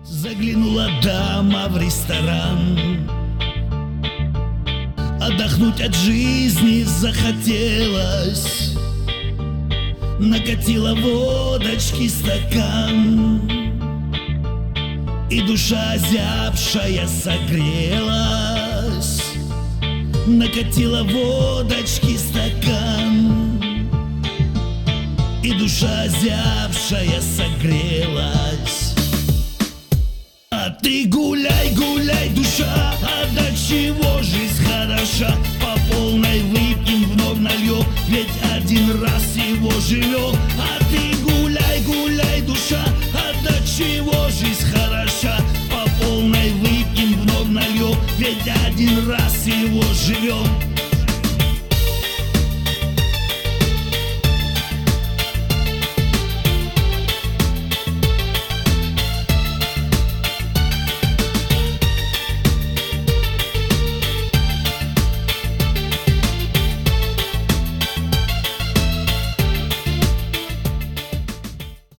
Заглянула дама в ресторан, отдохнуть от жизни захотелось. Накатила водочки стакан, и душа озябшая согрелась. Накатила водочки стакан, и душа озябшая согрелась. А ты гуляй, гуляй, душа, а до чего жизнь хороша? По полной выпьем, вновь нальем, ведь один раз его живем. А ты гуляй, гуляй, душа, а до чего жизнь хороша? По полной выпьем, вновь нальем, ведь один раз его живем.